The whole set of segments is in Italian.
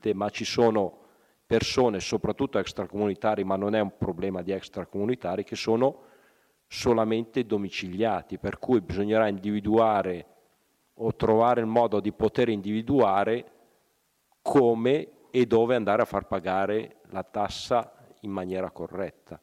chiaramente, ma ci sono persone, soprattutto extracomunitari, ma non è un problema di extracomunitari, che sono solamente domiciliati, per cui bisognerà individuare o trovare il modo di poter individuare come e dove andare a far pagare la tassa in maniera corretta.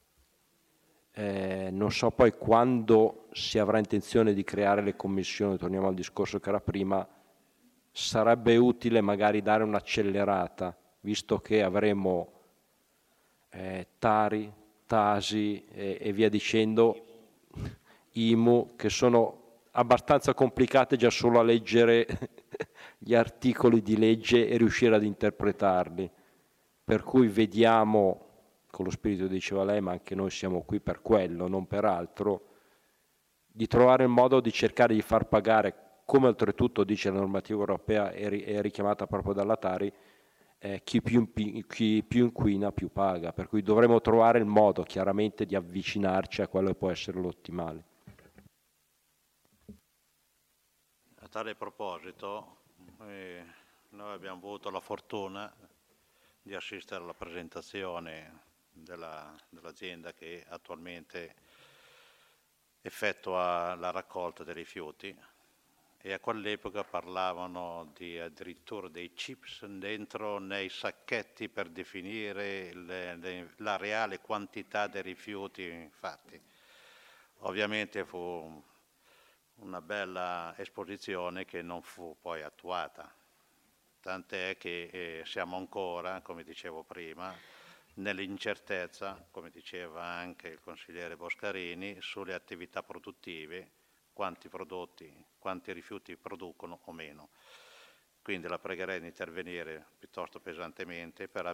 Non so poi quando si avrà intenzione di creare le commissioni, torniamo al discorso che era prima, sarebbe utile magari dare un'accelerata, visto che avremo Tari, Tasi e via dicendo, IMU, che sono abbastanza complicate già solo a leggere gli articoli di legge e riuscire ad interpretarli. Per cui vediamo, con lo spirito diceva lei, ma anche noi siamo qui per quello, non per altro, di trovare il modo di cercare di far pagare, come oltretutto dice la normativa europea e richiamata proprio dalla Tari, chi più inquina più paga, per cui dovremo trovare il modo chiaramente di avvicinarci a quello che può essere l'ottimale. A tale proposito, noi abbiamo avuto la fortuna di assistere alla presentazione dell'azienda che attualmente effettua la raccolta dei rifiuti, e a quell'epoca parlavano addirittura dei chips dentro nei sacchetti per definire la reale quantità dei rifiuti fatti. Ovviamente fu una bella esposizione che non fu poi attuata, tant'è che siamo ancora, come dicevo prima, nell'incertezza, come diceva anche il consigliere Boscarini, sulle attività produttive, quanti prodotti, quanti rifiuti producono o meno. Quindi la pregherei di intervenire piuttosto pesantemente per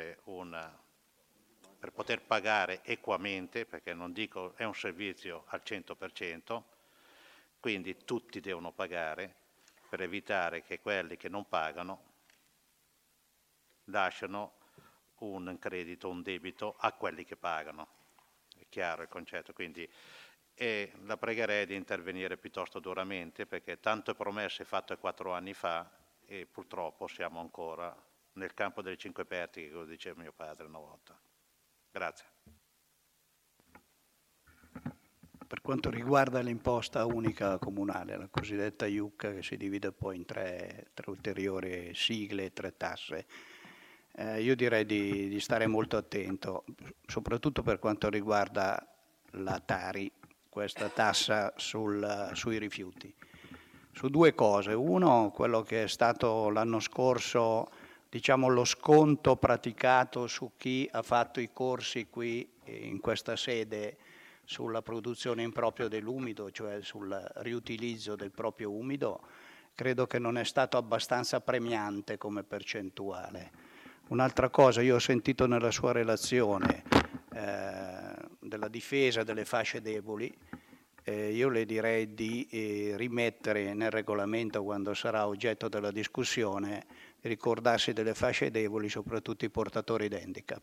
poter pagare equamente, perché non dico è un servizio al 100%, quindi tutti devono pagare, per evitare che quelli che non pagano lasciano un credito, un debito a quelli che pagano. È chiaro il concetto? Quindi la pregherei di intervenire piuttosto duramente, perché tante promesse fatte 4 anni fa e purtroppo siamo ancora nel campo delle 5 pertiche, come diceva mio padre una volta. Grazie. Per quanto riguarda l'imposta unica comunale, la cosiddetta IUC, che si divide poi in tre ulteriori sigle, 3 tasse, io direi di stare molto attento, soprattutto per quanto riguarda la Tari, questa tassa sui rifiuti, su 2 cose. Uno, quello che è stato l'anno scorso, diciamo, lo sconto praticato su chi ha fatto i corsi qui in questa sede sulla produzione in proprio dell'umido, cioè sul riutilizzo del proprio umido, credo che non è stato abbastanza premiante come percentuale. Un'altra cosa, io ho sentito nella sua relazione della difesa delle fasce deboli, io le direi di rimettere nel regolamento, quando sarà oggetto della discussione, ricordarsi delle fasce deboli, soprattutto i portatori di handicap.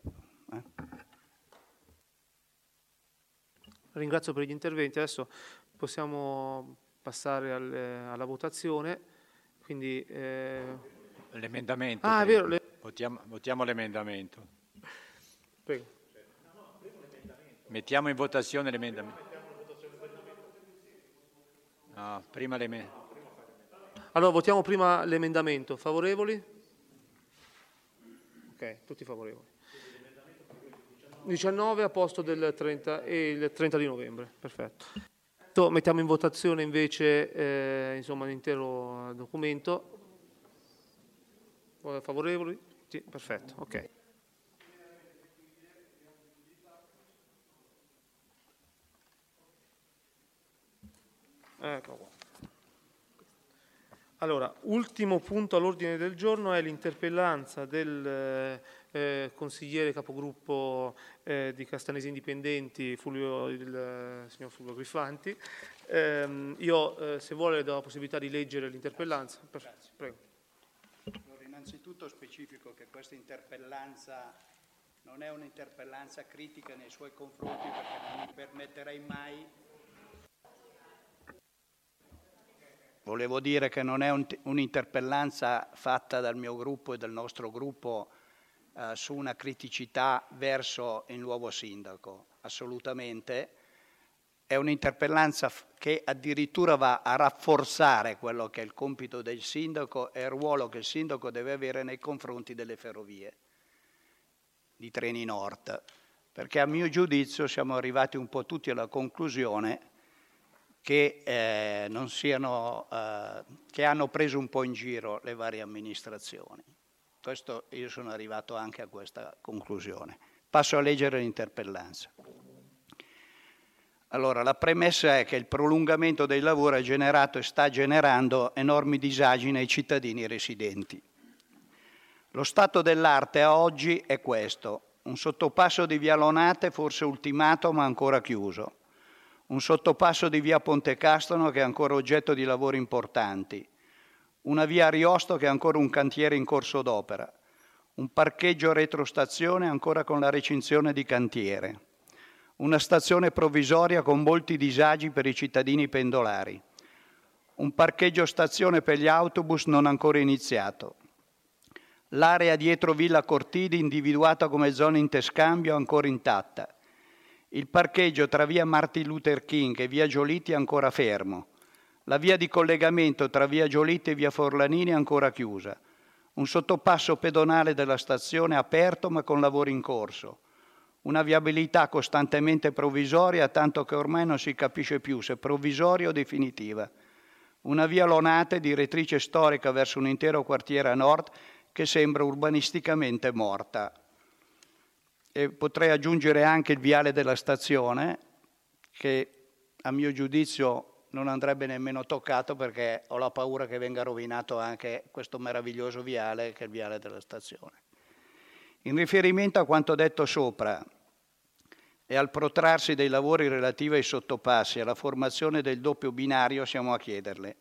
Ringrazio per gli interventi. Adesso possiamo passare alla votazione. Quindi, l'emendamento. Ah, è vero. Votiamo l'emendamento. Prego. Mettiamo in votazione l'emendamento. No, prima l'emendamento. Allora, votiamo prima l'emendamento. Favorevoli? Ok, tutti favorevoli. 19 a posto del 30 e il 30 di novembre, perfetto. Mettiamo in votazione invece insomma, l'intero documento. Favorevoli? Sì, perfetto, ok. Ecco qua. Allora, ultimo punto all'ordine del giorno è l'interpellanza del consigliere capogruppo di Castanesi Indipendenti, il signor Fulvio Grifanti. Io, se vuole, do la possibilità di leggere l'interpellanza. Prego. Allora, innanzitutto specifico che questa interpellanza non è un'interpellanza critica nei suoi confronti, perché non mi permetterei mai volevo dire che non è un'interpellanza fatta dal mio gruppo e dal nostro gruppo su una criticità verso il nuovo sindaco, assolutamente. È un'interpellanza che addirittura va a rafforzare quello che è il compito del sindaco e il ruolo che il sindaco deve avere nei confronti delle ferrovie di Treni Nord, perché a mio giudizio siamo arrivati un po' tutti alla conclusione che, che hanno preso un po' in giro le varie amministrazioni. Io sono arrivato anche a questa conclusione. Passo a leggere l'interpellanza. Allora, la premessa è che il prolungamento dei lavori ha generato e sta generando enormi disagi nei cittadini residenti. Lo stato dell'arte a oggi è questo: un sottopasso di via Lonate forse ultimato ma ancora chiuso, un sottopasso di via Ponte Castono che è ancora oggetto di lavori importanti, una via Ariosto che è ancora un cantiere in corso d'opera, un parcheggio retrostazione ancora con la recinzione di cantiere, una stazione provvisoria con molti disagi per i cittadini pendolari, un parcheggio stazione per gli autobus non ancora iniziato, l'area dietro Villa Cortidi individuata come zona interscambio ancora intatta, il parcheggio tra via Martin Luther King e via Giolitti ancora fermo, la via di collegamento tra via Giolitti e via Forlanini ancora chiusa, un sottopasso pedonale della stazione aperto ma con lavori in corso, una viabilità costantemente provvisoria tanto che ormai non si capisce più se provvisoria o definitiva, una via Lonate direttrice storica verso un intero quartiere a nord che sembra urbanisticamente morta. E potrei aggiungere anche il viale della stazione, che a mio giudizio non andrebbe nemmeno toccato perché ho la paura che venga rovinato anche questo meraviglioso viale che è il viale della stazione. In riferimento a quanto detto sopra e al protrarsi dei lavori relativi ai sottopassi e alla formazione del doppio binario, siamo a chiederle: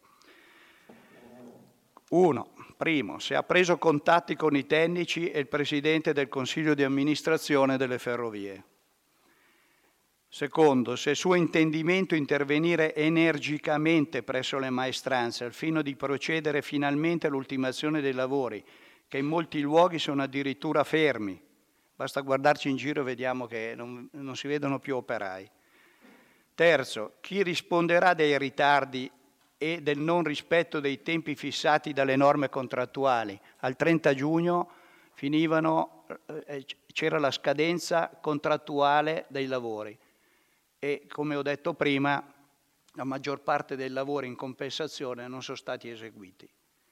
1. Primo, se ha preso contatti con i tecnici e il Presidente del Consiglio di amministrazione delle ferrovie. Secondo, se è suo intendimento intervenire energicamente presso le maestranze al fine di procedere finalmente all'ultimazione dei lavori, che in molti luoghi sono addirittura fermi. Basta guardarci in giro e vediamo che non si vedono più operai. Terzo, chi risponderà dei ritardi e del non rispetto dei tempi fissati dalle norme contrattuali? Al 30 giugno c'era la scadenza contrattuale dei lavori e, come ho detto prima, la maggior parte dei lavori in compensazione non sono stati eseguiti.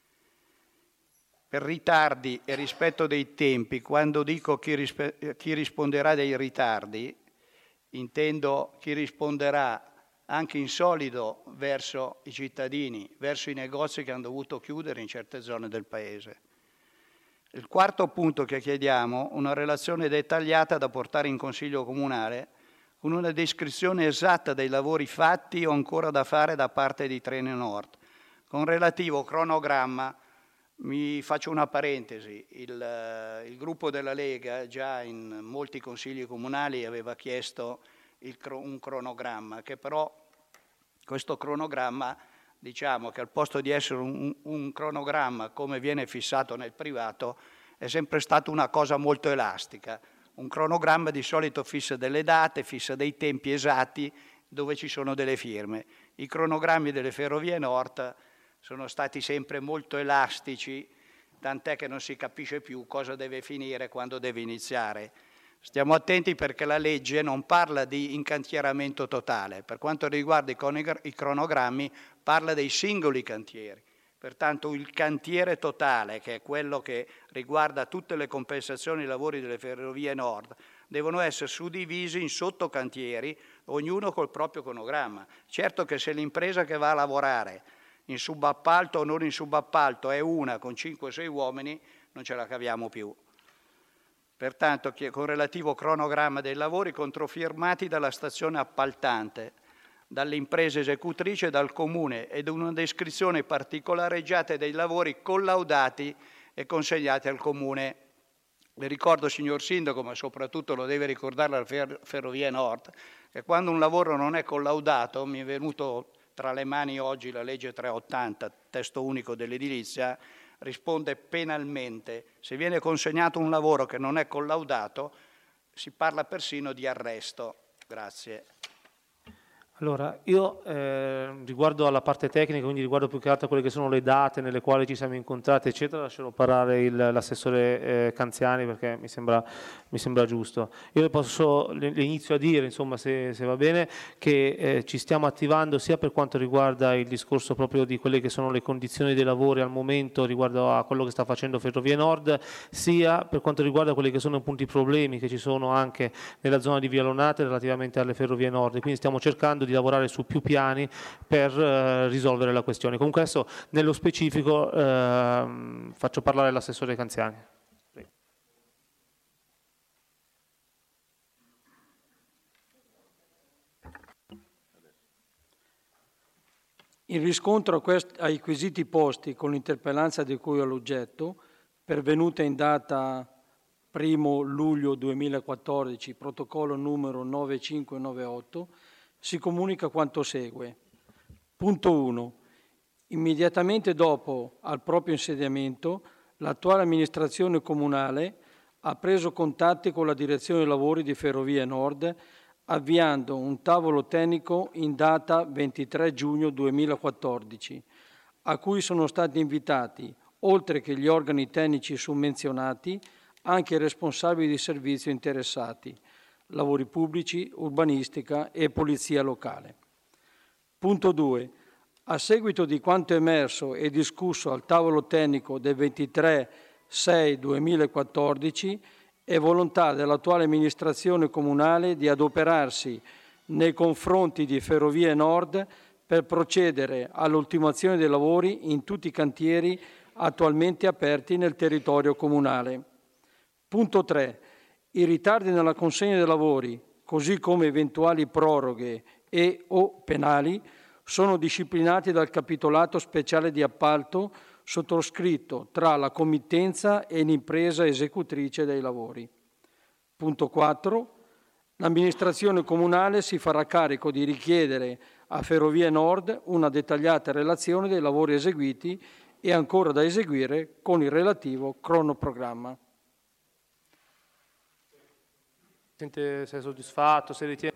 Per ritardi e rispetto dei tempi, quando dico chi risponderà dei ritardi, intendo chi risponderà anche in solido verso i cittadini, verso i negozi che hanno dovuto chiudere in certe zone del Paese. Il quarto punto che chiediamo, una relazione dettagliata da portare in Consiglio Comunale con una descrizione esatta dei lavori fatti o ancora da fare da parte di Treni Nord, con relativo cronogramma. Mi faccio una parentesi, il gruppo della Lega già in molti consigli comunali aveva chiesto un cronogramma, che però questo cronogramma, diciamo che al posto di essere un cronogramma come viene fissato nel privato, è sempre stata una cosa molto elastica. Un cronogramma di solito fissa delle date, fissa dei tempi esatti dove ci sono delle firme. I cronogrammi delle Ferrovie Nord sono stati sempre molto elastici, tant'è che non si capisce più cosa deve finire e quando deve iniziare. Stiamo attenti perché la legge non parla di incantieramento totale. Per quanto riguarda i cronogrammi, parla dei singoli cantieri. Pertanto il cantiere totale, che è quello che riguarda tutte le compensazioni e i lavori delle Ferrovie Nord, devono essere suddivisi in sottocantieri, ognuno col proprio cronogramma. Certo che se l'impresa che va a lavorare in subappalto o non in subappalto è una con 5-6 uomini, non ce la caviamo più. Pertanto, con relativo cronogramma dei lavori controfirmati dalla stazione appaltante, dalle imprese esecutrici e dal Comune, ed una descrizione particolareggiata dei lavori collaudati e consegnati al Comune. Le ricordo, signor Sindaco, ma soprattutto lo deve ricordare la Ferrovie Nord, che quando un lavoro non è collaudato, mi è venuto tra le mani oggi la legge 380, testo unico dell'edilizia, risponde penalmente. Se viene consegnato un lavoro che non è collaudato, si parla persino di arresto. Grazie. Allora, io riguardo alla parte tecnica, quindi riguardo più che altro a quelle che sono le date nelle quali ci siamo incontrati, eccetera, lascerò parlare l'assessore Canziani perché mi sembra giusto. Io le inizio a dire, insomma, se va bene, che ci stiamo attivando sia per quanto riguarda il discorso proprio di quelle che sono le condizioni dei lavori al momento riguardo a quello che sta facendo Ferrovie Nord, sia per quanto riguarda quelli che sono appunto i problemi che ci sono anche nella zona di Via Lonate relativamente alle Ferrovie Nord. Quindi stiamo cercando di lavorare su più piani per risolvere la questione. Comunque adesso nello specifico faccio parlare l'assessore Canziani. In riscontro ai quesiti posti con l'interpellanza di cui ho l'oggetto, pervenuta in data 1 luglio 2014, protocollo numero 9598, si comunica quanto segue. Punto 1. Immediatamente dopo al proprio insediamento, l'attuale amministrazione comunale ha preso contatti con la direzione dei lavori di Ferrovie Nord, avviando un tavolo tecnico in data 23 giugno 2014, a cui sono stati invitati, oltre che gli organi tecnici summenzionati, anche i responsabili di servizio interessati, lavori pubblici, urbanistica e polizia locale. Punto 2. A seguito di quanto emerso e discusso al tavolo tecnico del 23/6/2014, è volontà dell'attuale amministrazione comunale di adoperarsi nei confronti di Ferrovie Nord per procedere all'ultimazione dei lavori in tutti i cantieri attualmente aperti nel territorio comunale. Punto 3. I ritardi nella consegna dei lavori, così come eventuali proroghe e o penali, sono disciplinati dal capitolato speciale di appalto sottoscritto tra la committenza e l'impresa esecutrice dei lavori. Punto 4. L'amministrazione comunale si farà carico di richiedere a Ferrovie Nord una dettagliata relazione dei lavori eseguiti e ancora da eseguire con il relativo cronoprogramma. Se è soddisfatto, se ritiene...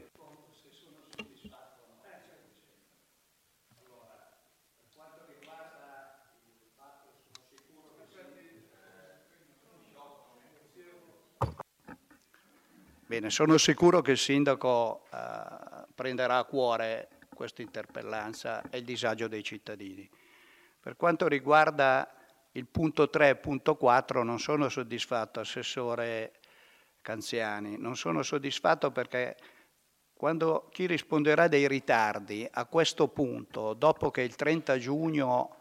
Bene, sono sicuro che il sindaco prenderà a cuore questa interpellanza e il disagio dei cittadini. Per quanto riguarda il punto 3 e punto 4 non sono soddisfatto, assessore Canziani, non sono soddisfatto perché quando chi risponderà dei ritardi a questo punto, dopo che il 30 giugno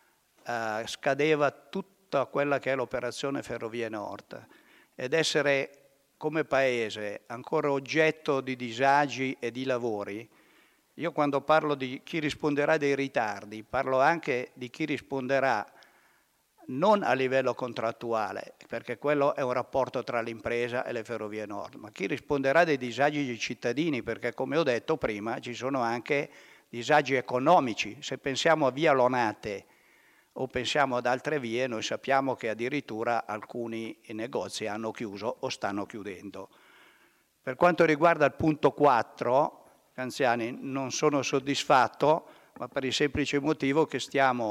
scadeva tutta quella che è l'operazione Ferrovie Nord ed essere come Paese ancora oggetto di disagi e di lavori, io quando parlo di chi risponderà dei ritardi parlo anche di chi risponderà non a livello contrattuale, perché quello è un rapporto tra l'impresa e le Ferrovie Nord, ma chi risponderà dei disagi dei cittadini, perché come ho detto prima ci sono anche disagi economici. Se pensiamo a Via Lonate o pensiamo ad altre vie, noi sappiamo che addirittura alcuni negozi hanno chiuso o stanno chiudendo. Per quanto riguarda il punto 4, Canziani, non sono soddisfatto, ma per il semplice motivo che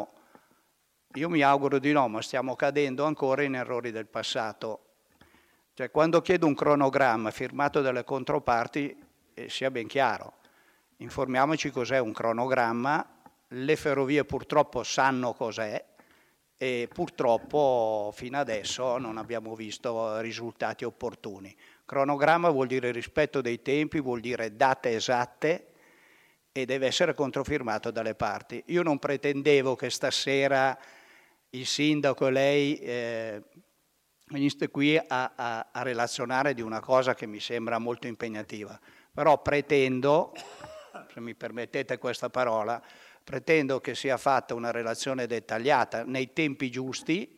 io mi auguro di no, ma stiamo cadendo ancora in errori del passato. Cioè, quando chiedo un cronogramma firmato dalle controparti, sia ben chiaro, informiamoci cos'è un cronogramma. Le ferrovie purtroppo sanno cos'è e purtroppo fino adesso non abbiamo visto risultati opportuni. Cronogramma vuol dire rispetto dei tempi, vuol dire date esatte e deve essere controfirmato dalle parti. Io non pretendevo che stasera il sindaco e lei veniste qui a relazionare di una cosa che mi sembra molto impegnativa, però pretendo, se mi permettete questa parola, pretendo che sia fatta una relazione dettagliata nei tempi giusti.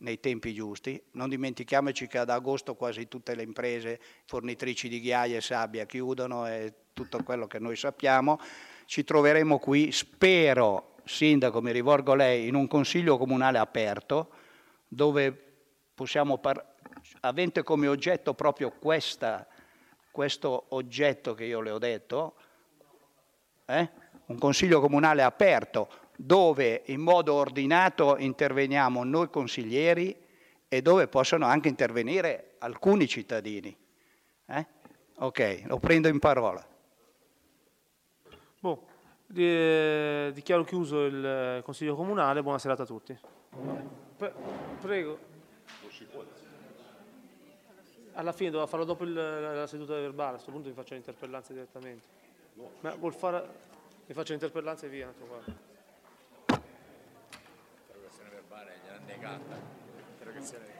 Non dimentichiamoci che ad agosto quasi tutte le imprese fornitrici di ghiaie e sabbia chiudono e tutto quello che noi sappiamo, ci troveremo qui, spero, Sindaco, mi rivolgo a lei, in un consiglio comunale aperto, dove possiamo, avente come oggetto proprio questo oggetto che io le ho detto, un consiglio comunale aperto, dove in modo ordinato interveniamo noi consiglieri e dove possono anche intervenire alcuni cittadini. Ok, lo prendo in parola. Dichiaro chiuso il Consiglio Comunale, buona serata a tutti. Prego. Alla fine doveva farlo dopo la seduta verbale, a questo punto mi faccio l'interpellanza direttamente. Ma vuol fare... mi faccio l'interpellanza e via. L'interrogazione verbale gliel'ha negata.